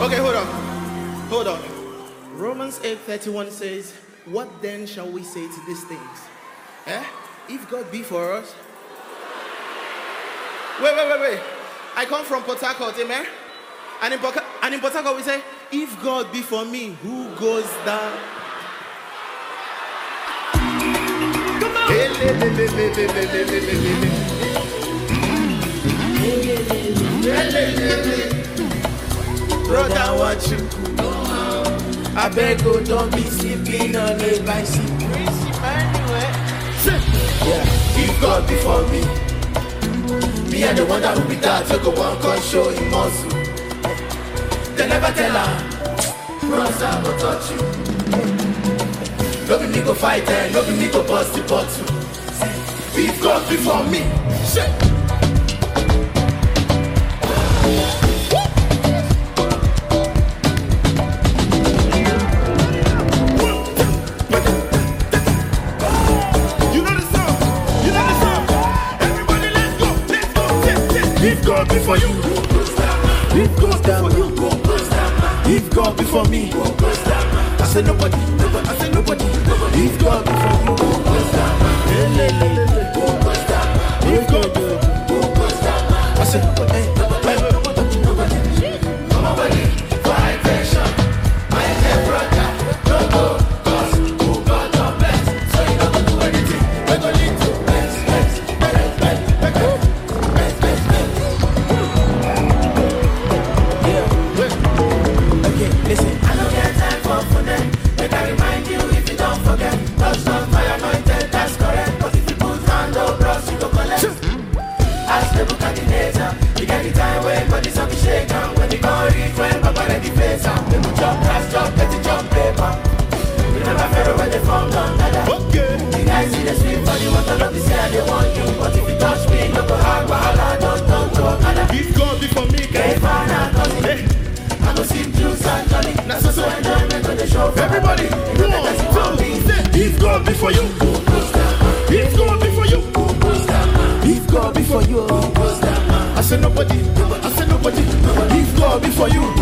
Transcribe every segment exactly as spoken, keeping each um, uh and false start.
Okay, hold on. Hold on. Romans eight thirty-one says, what then shall we say to these things? Eh? If God be for us. Wait, wait, wait, wait. I come from Port Harcourt, amen? And in, Port, and in Port Harcourt we say, if God be for me, who goes down? Come on! Brother, what you do? I beg you, don't be sleeping on a bicycle. Yeah, if God be for me, me and the one that will be that, you go one call show him muscle. They never tell her, bros, I will touch you. No be me go fight, eh? No be me go bust the bottle. If God be for me, shit. If God be for you, if God be for you, if God be for me, I say nobody, I say nobody. If God be for you, if God be for you, I say nobody, nobody, nobody. Come on, buddy, for attention. My dear brother, no go, cause who God don't bless, so you don't do anything. We go lead to bless, bless, bless, bless, bless. Listen, I don't get time for fun. Make I remind you if you don't forget. Touch on fire, anointed, that's correct. But if you put hand over bros, you go collect. Ask the book at the nature. You get the time when body's up to shake and when the gun reach when Papa ready face and people jump, class jump, get the jump paper. Remember Pharaoh when they found down dada. Okay. The guys see the sweet body, want to love the say they want you. But if you touch me, no go hard, wahala, don't don't to Okada. If God be for me, get fine and cousin. I go see juice and jolly. Now so so enjoyment on the show. Everybody, one, two, if God be for you, if God be for you, if God be for you, I say nobody, I say nobody. If God be for you,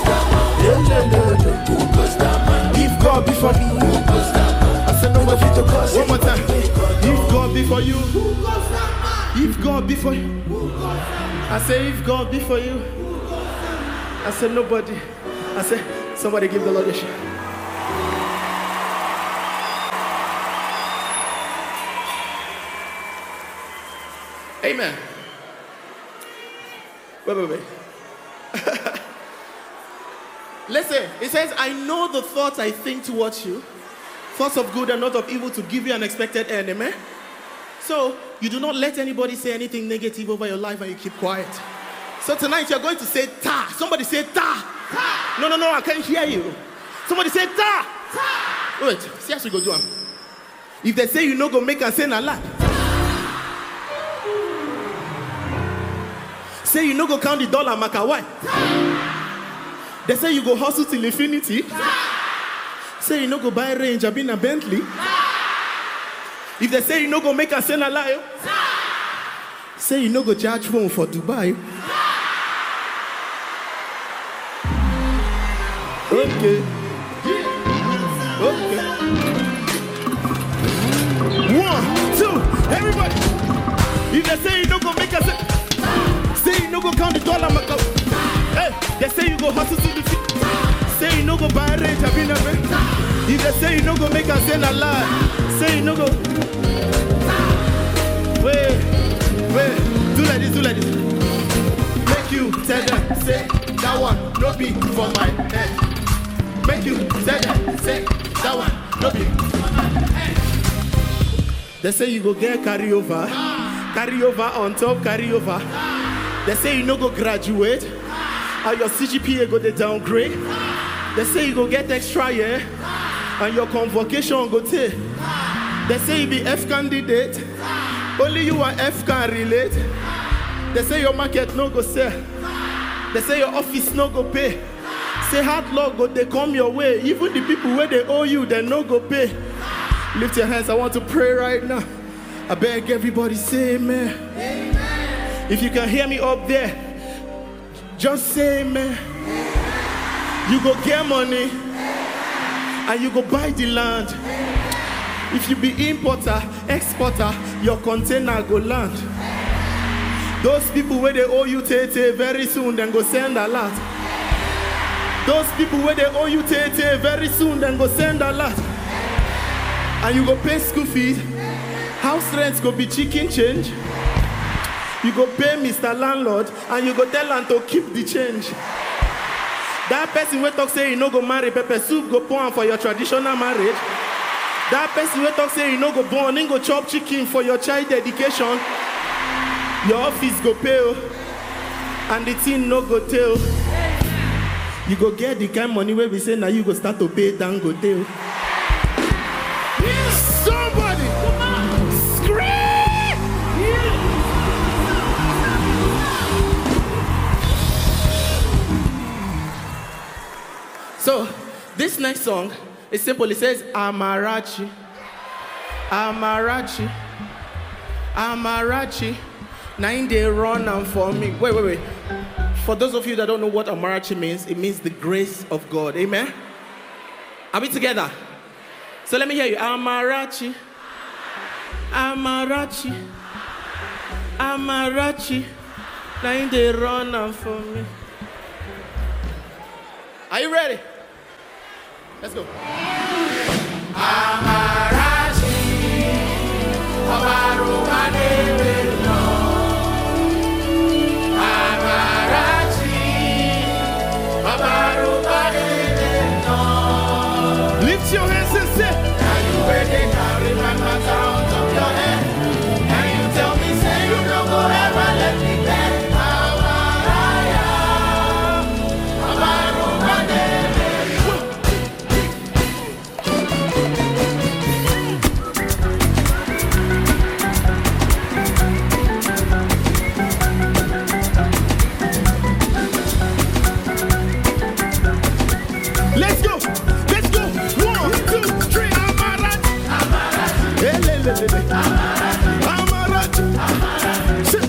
if God be for me, I say nobody to cause. One more time. If God be for you, if God be for you, I say if God be for you, I said nobody. I said somebody give the Lord a shout. Amen. Wait, wait, wait. Listen, it says, I know the thoughts I think towards you, thoughts of good and not of evil, to give you an expected end. Amen. So you do not let anybody say anything negative over your life and you keep quiet. So tonight you're going to say ta. Somebody say ta. Ta. No, no, no, I can't hear you. Somebody say ta. Ta. Wait, see how we go do them. If they say you no go make and say na lie. Say you no go count the dollar maka why. They say you go hustle till infinity. Ta. Say you no go buy range and be in a Bentley. Ta. If they say you no go make and say na lie. Ta. Say you no go charge phone for Dubai. Okay. Okay. One, two, everybody. If they say you don't go make a say, say you don't go count the dollar, Macau. Hey, they say you go hustle to the feet. Say you don't go buy a range, I've been a rent. If they say you don't go make a say a lie, say you don't go. Wait, wait, do like this, do like this. Make you tell them, say that one, no be for my head. Make you say that, say that one, no be. They say you go get carry over, carry over on top, carry over. They say you no go graduate, and your C G P A go the downgrade. They say you go get extra year, and your convocation go take. They say you be F candidate, only you are F can relate. They say your market no go sell. They say your office no go pay. Say hard luck go they come your way. Even the people where they owe you, they no go pay. Lift your hands, I want to pray right now. I beg everybody say amen. Amen. If you can hear me up there, just say amen. Amen. You go get money and you go buy the land. If you be importer, exporter, your container go land. Those people where they owe you tete very soon, then go send a lot. Those people where they owe you tete very soon, then go send a lot. And you go pay school fees. House rents go be chicken change. You go pay Mister Landlord and you go tell him to keep the change. That person will talk say you no go marry pepper soup go pour for your traditional marriage. That person will talk say you no go born, then go chop chicken for your child education. Your office go pay and the thing no go tell. You go get the kind of money where we say now you go start to pay down go tell. Somebody come on, scream! So this next song is simple. It says Amarachi, Amarachi, Amarachi. Nine day run and for me. Wait, wait, wait. For those of you that don't know what Amarachi means, it means the grace of God. Amen? Are we together? So let me hear you. Amarachi, Amarachi, Amarachi. Nine day run and for me. Are you ready? Let's go. Amarachi, Amarumane. Lift your hands and say, now you wear the carry my matter on top of your head. And you tell me, say you don't go ever let me beg. let's go, let's go. One, two, three. Amarachi, Amarachi, Amarachi,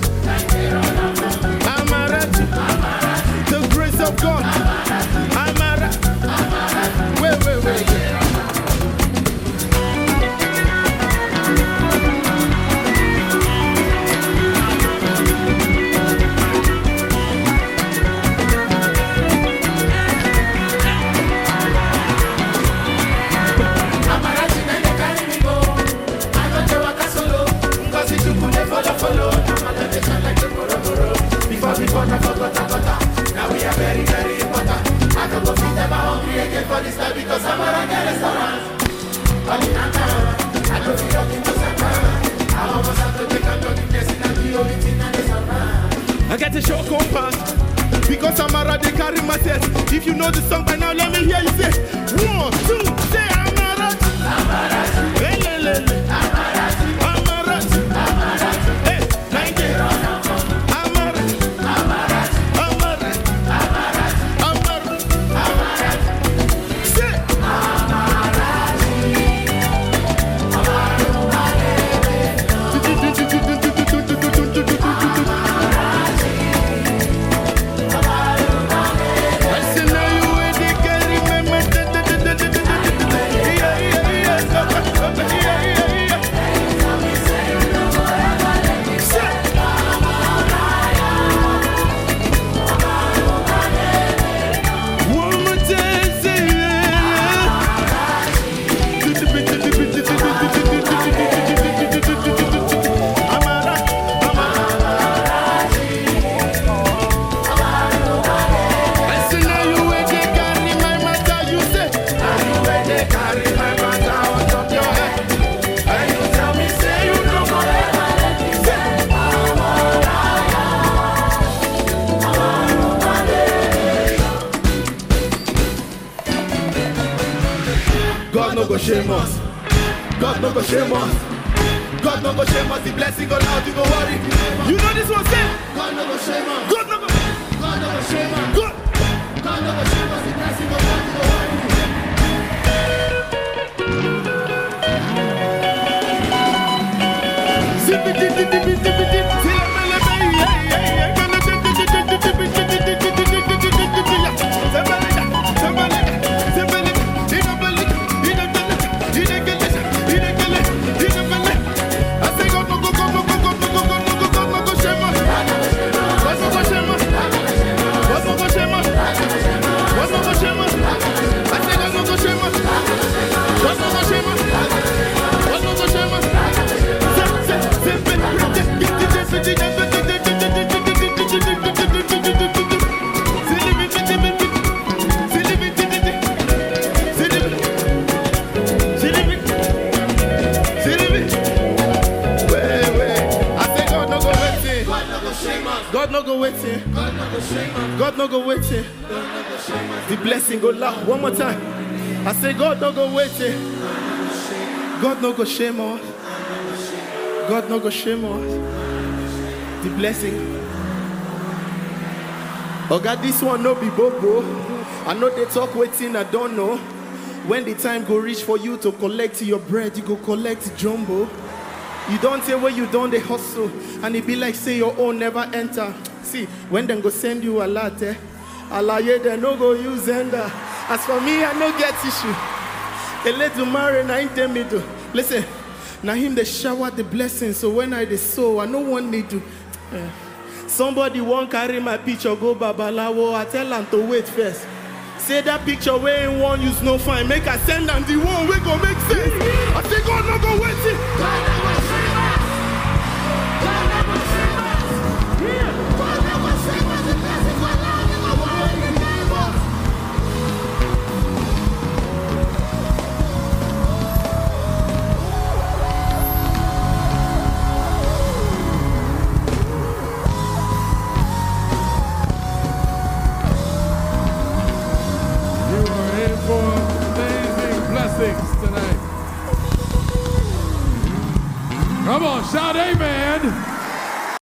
Amarachi, the grace of God. Amarachi, wait, wait, wait. Before, before, now we are very, very important. I don't go feed them hungry again for this time because I'm a restaurant. I don't feel nothing to survive. I almost have to take a talking place in the only thing that is survive. I got to show compass because I'm a they carry myself. If you know the song by now, let me hear you say one, two, say Amarachi, Amarachi, hey, le, le, le. Amarachi, Amarachi, Amarachi, hey, nine day. God no go shame us. God no go shame us. God no go shame us. The blessing go loud, you go worry. You know this one say? God no go shame us. God no go. God no go shame us. God. God no go shame us. The blessing go loud, you go worry. God no go wait here. The blessing go loud. One more time. I say God no go wait here. God no go shame us. God no go shame us. The blessing. Oh God, this one no be bobo. I know they talk waiting, I don't know. When the time go reach for you to collect your bread, you go collect jumbo. You don't say where you don't they hustle, and it be like say your own never enter. See, when them go send you a latte, alaye they no go use Zenda. As for me, I no get issue. They let you marry, na him tell me to. Listen, now him they shower the blessing, so when I they sow, I no one need to. Uh, somebody won't carry my picture, go babalawo, I tell them to wait first. Say that picture where in one use no fine, make I send them the one we go make sense. I say God no go wait it. God no go save us. God no go save us. Yeah. God no go save us. The blessing for love in the world in the name of. Tonight. Come on, shout amen.